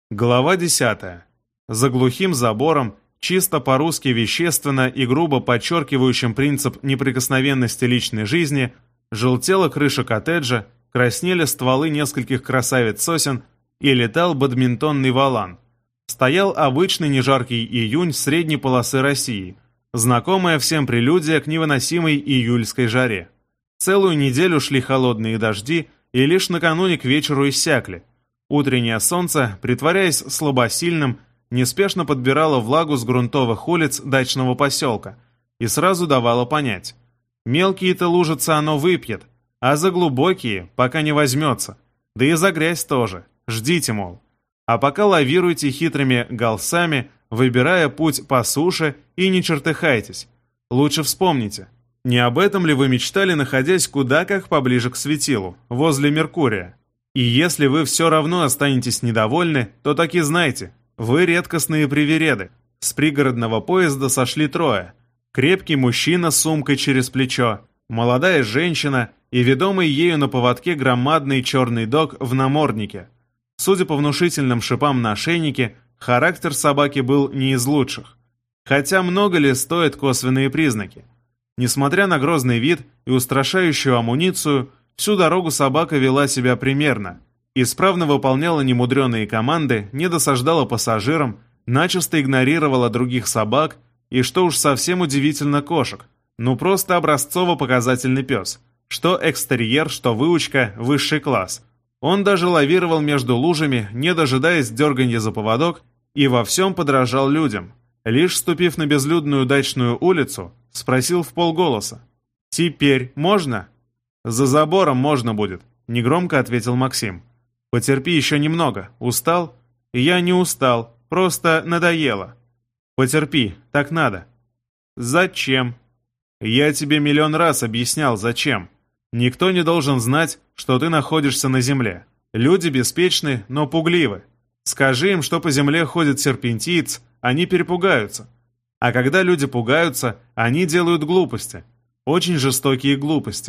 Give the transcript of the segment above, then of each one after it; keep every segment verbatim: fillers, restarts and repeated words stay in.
Глава десятая. За глухим забором, чисто по-русски вещественно и грубо подчеркивающим принцип неприкосновенности личной жизни, желтела крыша коттеджа, краснели стволы нескольких красавиц-сосен и летал бадминтонный валан. Стоял обычный нежаркий июнь средней полосы России, знакомая всем прелюдия к невыносимой июльской жаре. Целую неделю шли холодные дожди и лишь накануне к вечеру иссякли. Утреннее солнце, притворяясь слабосильным, неспешно подбирало влагу с грунтовых улиц дачного поселка и сразу давало понять: мелкие-то лужицы оно выпьет, а за глубокие пока не возьмется, да и за грязь тоже, ждите, мол. А пока лавируйте хитрыми галсами, выбирая путь по суше, и не чертыхайтесь. Лучше вспомните, не об этом ли вы мечтали, находясь куда как поближе к светилу, возле Меркурия? И если вы все равно останетесь недовольны, то так и знайте, вы редкостные привереды. С пригородного поезда сошли трое. Крепкий мужчина с сумкой через плечо, молодая женщина и ведомый ею на поводке громадный черный дог в наморднике. Судя по внушительным шипам на ошейнике, характер собаки был не из лучших. Хотя много ли стоят косвенные признаки? Несмотря на грозный вид и устрашающую амуницию, всю дорогу собака вела себя примерно, исправно выполняла немудреные команды, не досаждала пассажирам, начисто игнорировала других собак и, что уж совсем удивительно, кошек. Ну просто образцово-показательный пес. Что экстерьер, что выучка, высший класс. Он даже лавировал между лужами, не дожидаясь дерганья за поводок, и во всем подражал людям. Лишь ступив на безлюдную дачную улицу, спросил вполголоса: «Теперь можно?» «За забором можно будет», — негромко ответил Максим. «Потерпи еще немного. Устал?» «Я не устал, просто надоело». «Потерпи, так надо». «Зачем?» «Я тебе миллион раз объяснял, зачем. Никто не должен знать, что ты находишься на земле. Люди беспечны, но пугливы. Скажи им, что по земле ходит серпентиец, они перепугаются. А когда люди пугаются, они делают глупости. Очень жестокие глупости».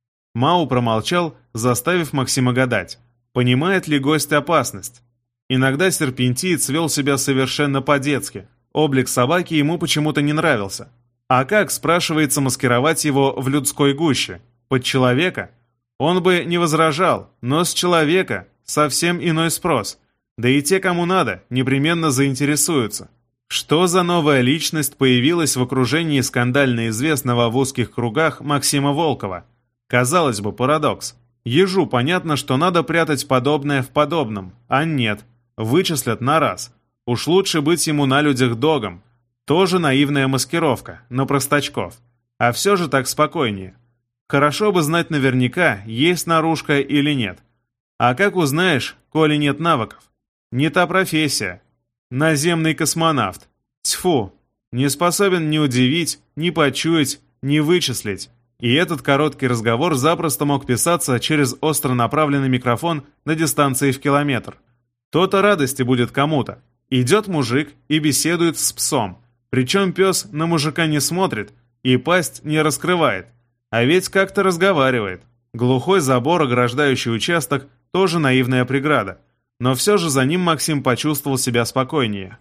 Мау промолчал, заставив Максима гадать, понимает ли гость опасность. Иногда серпентиец вел себя совершенно по-детски. Облик собаки ему почему-то не нравился. А как, спрашивается, маскировать его в людской гуще? Под человека? Он бы не возражал, но с человека совсем иной спрос. Да и те, кому надо, непременно заинтересуются. Что за новая личность появилась в окружении скандально известного в узких кругах Максима Волкова? Казалось бы, парадокс. Ежу понятно, что надо прятать подобное в подобном, а нет, вычислят на раз. Уж лучше быть ему на людях догом. Тоже наивная маскировка, но простачков. А все же так спокойнее. Хорошо бы знать наверняка, есть наружка или нет. А как узнаешь, коли нет навыков? Не та профессия. Наземный космонавт. Тьфу, не способен ни удивить, ни почуять, ни вычислить. И этот короткий разговор запросто мог писаться через остро направленный микрофон на дистанции в километр. То-то радости будет кому-то. Идет мужик и беседует с псом. Причем пес на мужика не смотрит и пасть не раскрывает. А ведь как-то разговаривает. Глухой забор, ограждающий участок, тоже наивная преграда. Но все же за ним Максим почувствовал себя спокойнее.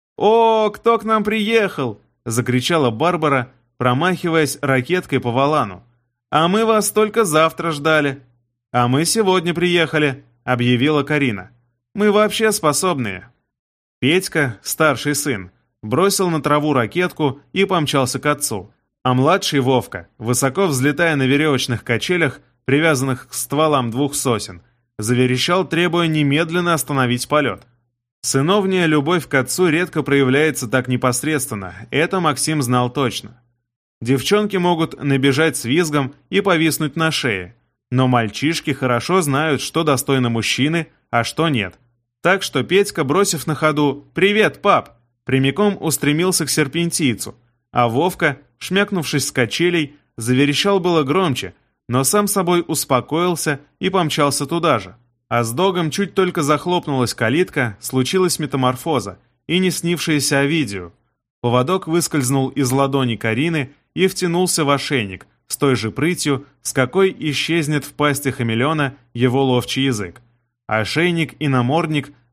«О, кто к нам приехал?» – закричала Барбара, промахиваясь ракеткой по валану. «А мы вас только завтра ждали». «А мы сегодня приехали», — объявила Карина. «Мы вообще способные». Петька, старший сын, бросил на траву ракетку и помчался к отцу. А младший Вовка, высоко взлетая на веревочных качелях, привязанных к стволам двух сосен, заверещал, требуя немедленно остановить полет. Сыновняя любовь к отцу редко проявляется так непосредственно, это Максим знал точно. Девчонки могут набежать с визгом и повиснуть на шее, но мальчишки хорошо знают, что достойно мужчины, а что нет. Так что Петька, бросив на ходу «Привет, пап!», прямиком устремился к серпентийцу, а Вовка, шмякнувшись с качелей, заверещал было громче, но сам собой успокоился и помчался туда же. А с догом чуть только захлопнулась калитка, случилась метаморфоза и не снившаяся Овидию. Поводок выскользнул из ладони Карины и втянулся в ошейник с той же прытью, с какой исчезнет в пасти хамелеона его ловчий язык. Ошейник и намордник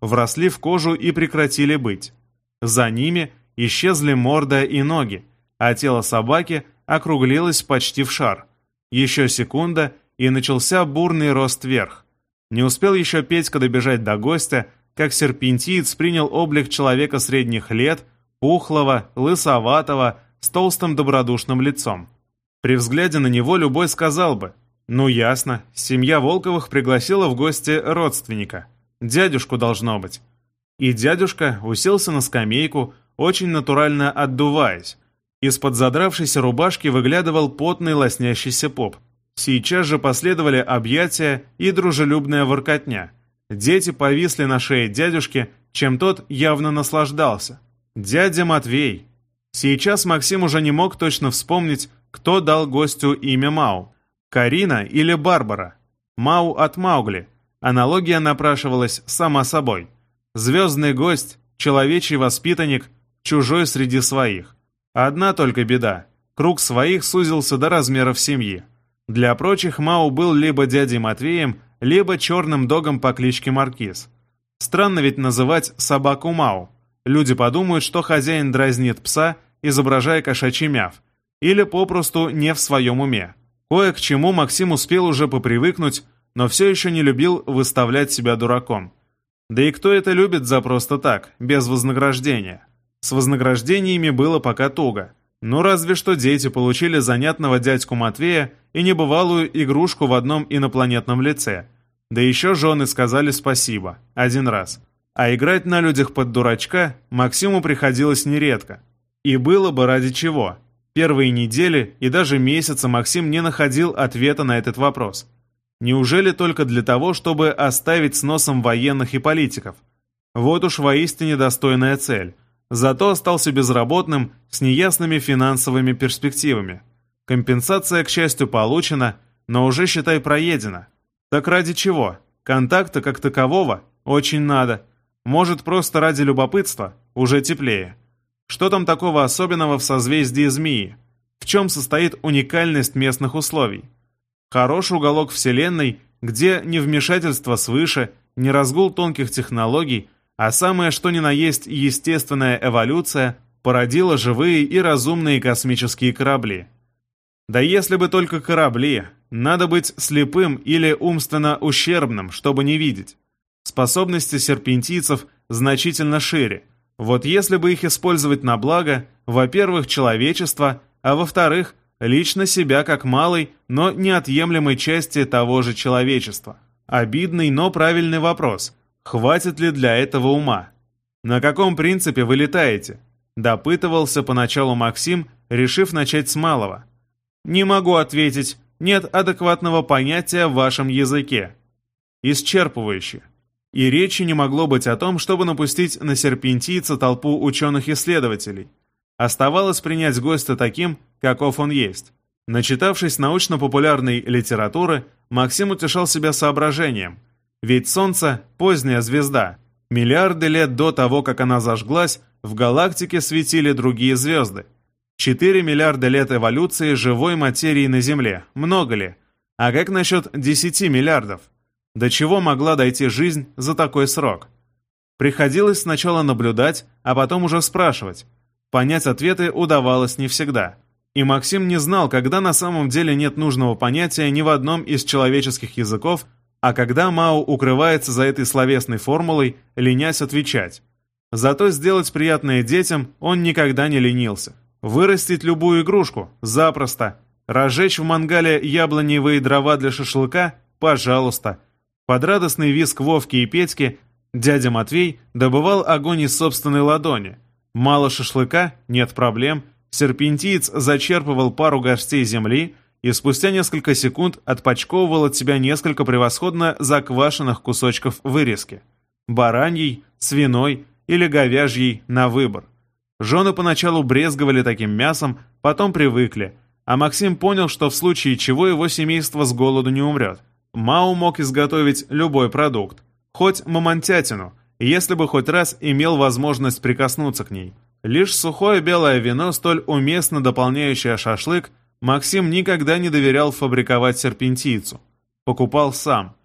вросли в кожу и прекратили быть. За ними исчезли морда и ноги, а тело собаки округлилось почти в шар. Еще секунда, и начался бурный рост вверх. Не успел еще Петька добежать до гостя, как серпентиец принял облик человека средних лет, пухлого, лысоватого, с толстым добродушным лицом. При взгляде на него любой сказал бы: «Ну ясно, семья Волковых пригласила в гости родственника. Дядюшку должно быть». И дядюшка уселся на скамейку, очень натурально отдуваясь. Из-под задравшейся рубашки выглядывал потный лоснящийся поп. Сейчас же последовали объятия и дружелюбная воркотня. Дети повисли на шее дядюшки, чем тот явно наслаждался. Дядя Матвей. Сейчас Максим уже не мог точно вспомнить, кто дал гостю имя Мау. Карина или Барбара. Мау от Маугли. Аналогия напрашивалась сама собой. Звездный гость, человечий воспитанник, чужой среди своих. Одна только беда. Круг своих сузился до размеров семьи. Для прочих Мау был либо дядей Матвеем, либо черным догом по кличке Маркиз. Странно ведь называть собаку Мау. Люди подумают, что хозяин дразнит пса, изображая кошачий мяв, или попросту не в своем уме. Кое к чему Максим успел уже попривыкнуть, но все еще не любил выставлять себя дураком. Да и кто это любит за просто так, без вознаграждения? С вознаграждениями было пока туго. Ну разве что дети получили занятного дядьку Матвея и небывалую игрушку в одном инопланетном лице. Да еще жены сказали спасибо, один раз. А играть на людях под дурачка Максиму приходилось нередко. И было бы ради чего. Первые недели и даже месяцы Максим не находил ответа на этот вопрос. Неужели только для того, чтобы оставить с носом военных и политиков? Вот уж воистине достойная цель. Зато остался безработным с неясными финансовыми перспективами. Компенсация, к счастью, получена, но уже, считай, проедена. Так ради чего? Контакта как такового очень надо. Может, просто ради любопытства? Уже теплее. Что там такого особенного в созвездии Змеи? В чем состоит уникальность местных условий? Хороший уголок Вселенной, где ни вмешательство свыше, ни разгул тонких технологий, а самое что ни на есть естественная эволюция породила живые и разумные космические корабли. Да если бы только корабли, надо быть слепым или умственно ущербным, чтобы не видеть. Способности серпентийцев значительно шире. Вот если бы их использовать на благо, во-первых, человечества, а во-вторых, лично себя как малой, но неотъемлемой части того же человечества. Обидный, но правильный вопрос. Хватит ли для этого ума? На каком принципе вы летаете? Допытывался поначалу Максим, решив начать с малого. Не могу ответить, нет адекватного понятия в вашем языке. Исчерпывающе. И речи не могло быть о том, чтобы напустить на серпентийца толпу ученых-исследователей. Оставалось принять гостя таким, каков он есть. Начитавшись научно-популярной литературы, Максим утешал себя соображением. Ведь Солнце – поздняя звезда. Миллиарды лет до того, как она зажглась, в галактике светили другие звезды. Четыре миллиарда лет эволюции живой материи на Земле. Много ли? А как насчет десяти миллиардов? До чего могла дойти жизнь за такой срок? Приходилось сначала наблюдать, а потом уже спрашивать. Понять ответы удавалось не всегда. И Максим не знал, когда на самом деле нет нужного понятия ни в одном из человеческих языков, а когда Мау укрывается за этой словесной формулой, ленясь отвечать. Зато сделать приятное детям он никогда не ленился. Вырастить любую игрушку – запросто. Разжечь в мангале яблоневые дрова для шашлыка – пожалуйста. Под радостный визг Вовки и Петьки дядя Матвей добывал огонь из собственной ладони. Мало шашлыка – нет проблем. Серпентиец зачерпывал пару горстей земли и спустя несколько секунд отпочковывал от себя несколько превосходно заквашенных кусочков вырезки. Бараньей, свиной или говяжьей на выбор. Жены поначалу брезговали таким мясом, потом привыкли, а Максим понял, что в случае чего его семейство с голоду не умрет. Мау мог изготовить любой продукт, хоть мамонтятину, если бы хоть раз имел возможность прикоснуться к ней. Лишь сухое белое вино, столь уместно дополняющее шашлык, Максим никогда не доверял фабриковать серпентийцу. Покупал сам.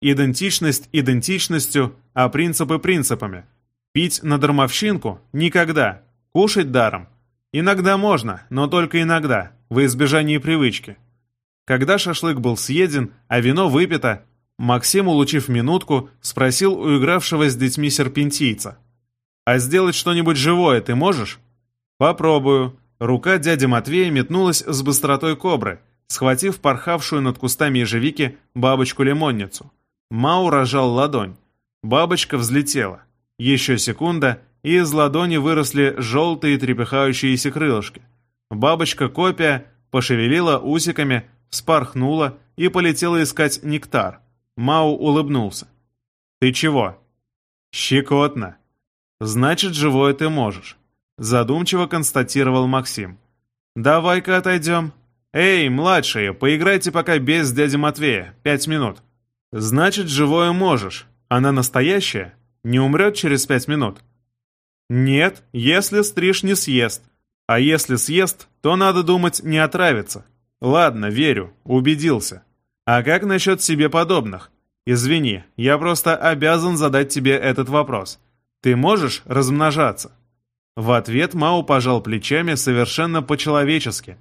Идентичность идентичностью, а принципы принципами. Пить на дармовщинку – никогда. Кушать даром. Иногда можно, но только иногда, во избежание привычки. Когда шашлык был съеден, а вино выпито, Максим, улучив минутку, спросил у игравшего с детьми серпентийца: «А сделать что-нибудь живое ты можешь?» «Попробую». Рука дяди Матвея метнулась с быстротой кобры, схватив порхавшую над кустами ежевики бабочку-лимонницу. Мау разжал ладонь. Бабочка взлетела. Еще секунда, и из ладони выросли желтые трепыхающиеся крылышки. Бабочка-копия пошевелила усиками, вспорхнула и полетела искать нектар. Мау улыбнулся. «Ты чего?» «Щекотно». «Значит, живое ты можешь», — задумчиво констатировал Максим. «Давай-ка отойдем. Эй, младшие, поиграйте пока без дяди Матвея. Пять минут». «Значит, живое можешь. Она настоящая? Не умрет через пять минут?» «Нет, если стриж не съест. А если съест, то, надо думать, не отравится». «Ладно, верю, убедился. А как насчет себе подобных? Извини, я просто обязан задать тебе этот вопрос. Ты можешь размножаться?» В ответ Мау пожал плечами совершенно по-человечески.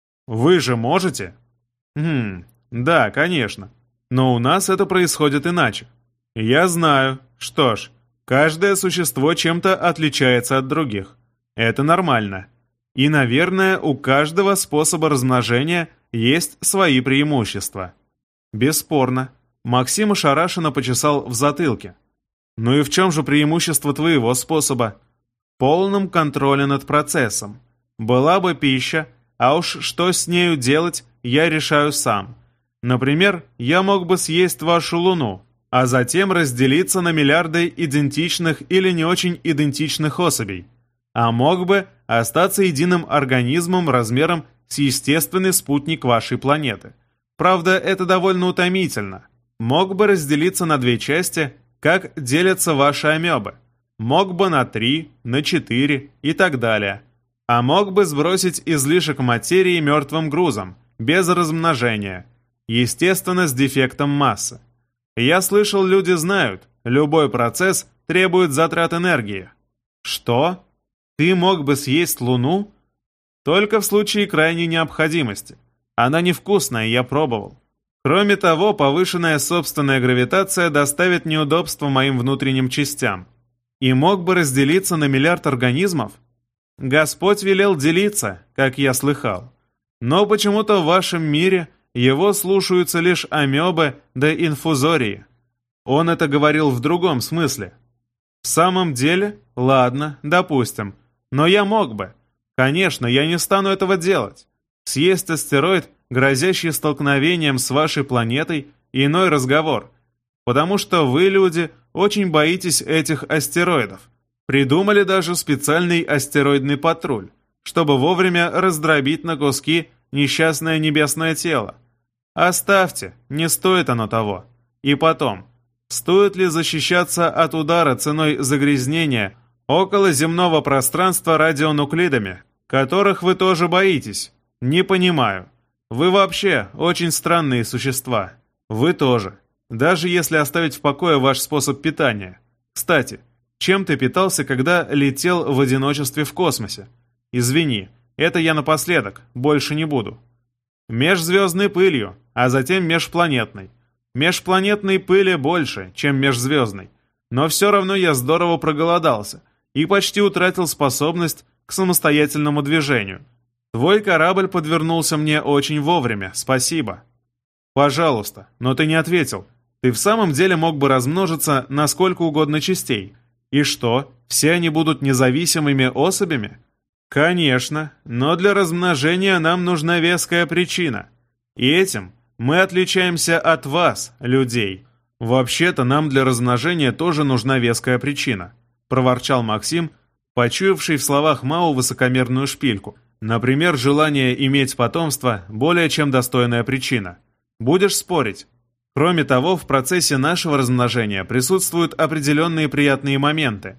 «Вы же можете?» «Хм, да, конечно. Но у нас это происходит иначе». «Я знаю. Что ж, каждое существо чем-то отличается от других. Это нормально. И, наверное, у каждого способа размножения есть свои преимущества». «Бесспорно». Максим ошарашенно почесал в затылке. «Ну и в чем же преимущество твоего способа?» «В полном контроле над процессом. Была бы пища, а уж что с нею делать, я решаю сам. Например, я мог бы съесть вашу Луну, а затем разделиться на миллиарды идентичных или не очень идентичных особей. А мог бы остаться единым организмом размером с естественный спутник вашей планеты. Правда, это довольно утомительно. Мог бы разделиться на две части, как делятся ваши амебы. Мог бы на три, на четыре и так далее. А мог бы сбросить излишек материи мертвым грузом, без размножения. Естественно, с дефектом массы. Я слышал, люди знают, любой процесс требует затрат энергии». «Что? Ты мог бы съесть Луну?» «Только в случае крайней необходимости. Она невкусная, я пробовал. Кроме того, повышенная собственная гравитация доставит неудобства моим внутренним частям. И мог бы разделиться на миллиард организмов? Господь велел делиться, как я слыхал. Но почему-то в вашем мире его слушаются лишь амебы да инфузории. Он это говорил в другом смысле. В самом деле? Ладно, допустим. Но я мог бы. Конечно, я не стану этого делать. Съесть астероид, грозящий столкновением с вашей планетой, иной разговор. Потому что вы, люди, очень боитесь этих астероидов. Придумали даже специальный астероидный патруль, чтобы вовремя раздробить на куски несчастное небесное тело. Оставьте, не стоит оно того. И потом, стоит ли защищаться от удара ценой загрязнения около земного пространства радионуклидами, которых вы тоже боитесь? Не понимаю. Вы вообще очень странные существа. Вы тоже. Даже если оставить в покое ваш способ питания. Кстати, чем ты питался, когда летел в одиночестве в космосе? Извини, это я напоследок, больше не буду. Межзвездной пылью, а затем межпланетной. Межпланетной пыли больше, чем межзвездной. Но все равно я здорово проголодался и почти утратил способность к самостоятельному движению. Твой корабль подвернулся мне очень вовремя, спасибо. Пожалуйста, но ты не ответил. Ты в самом деле мог бы размножиться на сколько угодно частей. И что, все они будут независимыми особями? Конечно, но для размножения нам нужна веская причина. И этим мы отличаемся от вас, людей. Вообще-то нам для размножения тоже нужна веская причина, проворчал Максим, почуявший в словах Мау высокомерную шпильку. Например, желание иметь потомство более чем достойная причина. Будешь спорить? Кроме того, в процессе нашего размножения присутствуют определенные приятные моменты.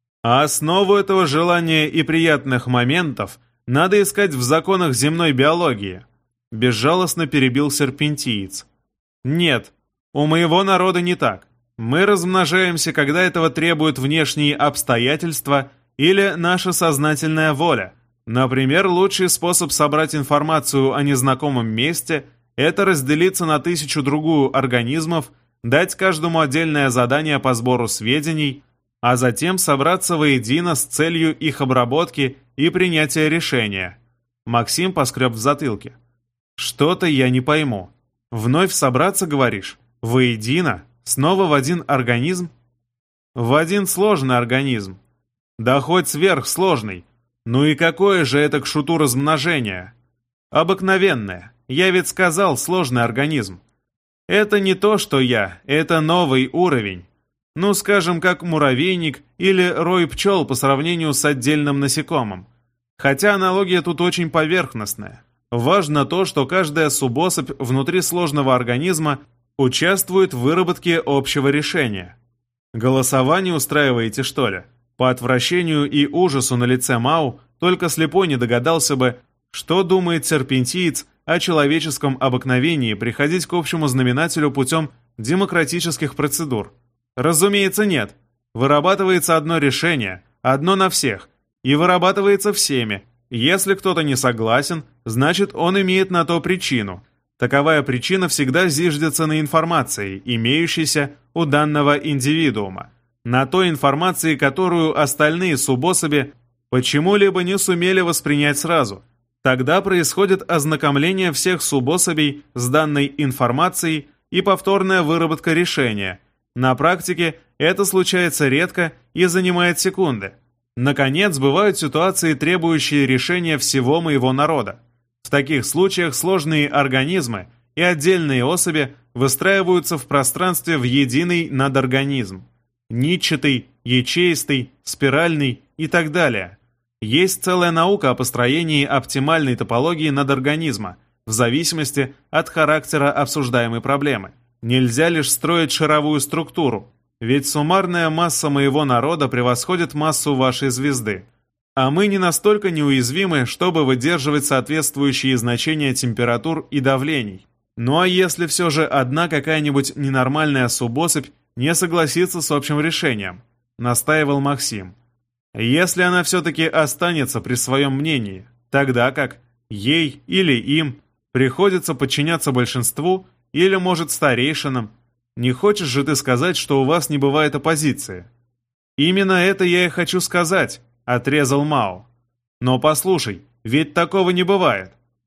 А основу этого желания и приятных моментов надо искать в законах земной биологии. Безжалостно перебил серпентиец. Нет, У моего народа не так. Мы размножаемся, когда этого требуют внешние обстоятельства или наша сознательная воля. Например, лучший способ собрать информацию о незнакомом месте – это разделиться на тысячу-другую организмов, дать каждому отдельное задание по сбору сведений, а затем собраться воедино с целью их обработки и принятия решения. Максим поскреб в затылке. Что-то я не пойму. Вновь собраться, говоришь? Воедино? Снова в один организм? В один сложный организм. Да хоть сверхсложный. Ну и какое же это к шуту размножение? Обыкновенное. Я ведь сказал сложный организм. Это не то, что я, это новый уровень. Ну, скажем, как муравейник или рой пчел по сравнению с отдельным насекомым. Хотя аналогия тут очень поверхностная. Важно то, что каждая субособь внутри сложного организма участвует в выработке общего решения. Голосование устраиваете, что ли? По отвращению и ужасу на лице Мау только слепой не догадался бы, что думает серпентиец о человеческом обыкновении приходить к общему знаменателю путем демократических процедур. Разумеется, нет. Вырабатывается одно решение, одно на всех, и вырабатывается всеми. Если кто-то не согласен, значит, он имеет на то причину. Таковая причина всегда зиждется на информации, имеющейся у данного индивидуума, на той информации, которую остальные субособи почему-либо не сумели воспринять сразу. Тогда происходит ознакомление всех субособей с данной информацией и повторная выработка решения. На практике это случается редко и занимает секунды. Наконец, бывают ситуации, требующие решения всего моего народа. В таких случаях сложные организмы и отдельные особи выстраиваются в пространстве в единый надорганизм. Нитчатый, ячеистый, спиральный и так далее. Есть целая наука о построении оптимальной топологии надорганизма, в зависимости от характера обсуждаемой проблемы. Нельзя лишь строить шаровую структуру, ведь суммарная масса моего народа превосходит массу вашей звезды. А мы не настолько неуязвимы, чтобы выдерживать соответствующие значения температур и давлений. Ну а если все же одна какая-нибудь ненормальная субособь не согласится с общим решением, настаивал Максим. Если она все-таки останется при своем мнении, тогда как ей или им приходится подчиняться большинству или, может, старейшинам. Не хочешь же ты сказать, что у вас не бывает оппозиции? Именно это я и хочу сказать, отрезал Мао. Но послушай, ведь такого не бывает.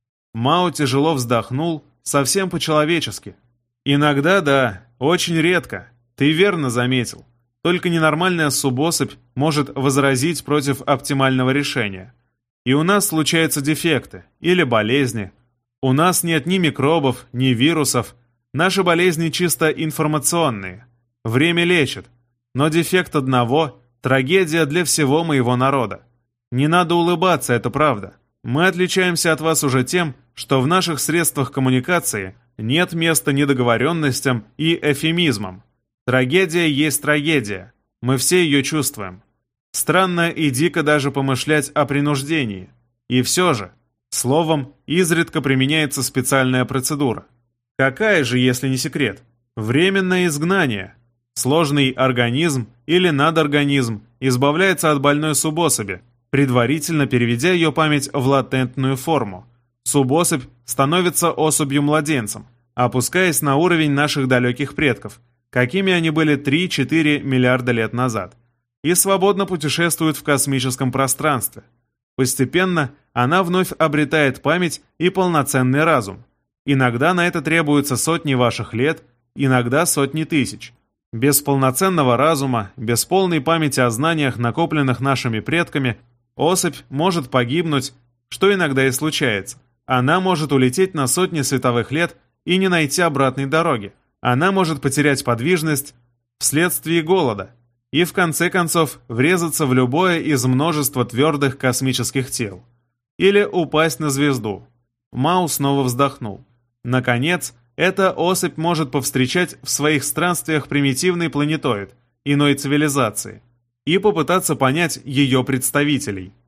Мао тяжело вздохнул, совсем по-человечески. Иногда да, очень редко, ты верно заметил. Только ненормальная субособь может возразить против оптимального решения. И у нас случаются дефекты или болезни. У нас нет ни микробов, ни вирусов. Наши болезни чисто информационные. Время лечит. Но дефект одного – трагедия для всего моего народа. Не надо улыбаться, это правда. Мы отличаемся от вас уже тем, что в наших средствах коммуникации нет места недоговоренностям и эвфемизмам. Трагедия есть трагедия. Мы все ее чувствуем. Странно и дико даже помышлять о принуждении. И все же, словом, изредка применяется специальная процедура. Какая же, если не секрет? Временное изгнание. Сложный организм или надорганизм избавляется от больной субособи, предварительно переведя ее память в латентную форму. Субособь становится особью-младенцем, опускаясь на уровень наших далеких предков, какими они были три-четыре миллиарда лет назад, и свободно путешествует в космическом пространстве. Постепенно она вновь обретает память и полноценный разум. Иногда на это требуется сотни ваших лет, иногда сотни тысяч. Без полноценного разума, без полной памяти о знаниях, накопленных нашими предками, особь может погибнуть, что иногда и случается. Она может улететь на сотни световых лет и не найти обратной дороги. Она может потерять подвижность вследствие голода и в конце концов врезаться в любое из множества твердых космических тел. Или упасть на звезду. Мао снова вздохнул. Наконец, эта особь может повстречать в своих странствиях примитивный планетоид иной цивилизации и попытаться понять ее представителей.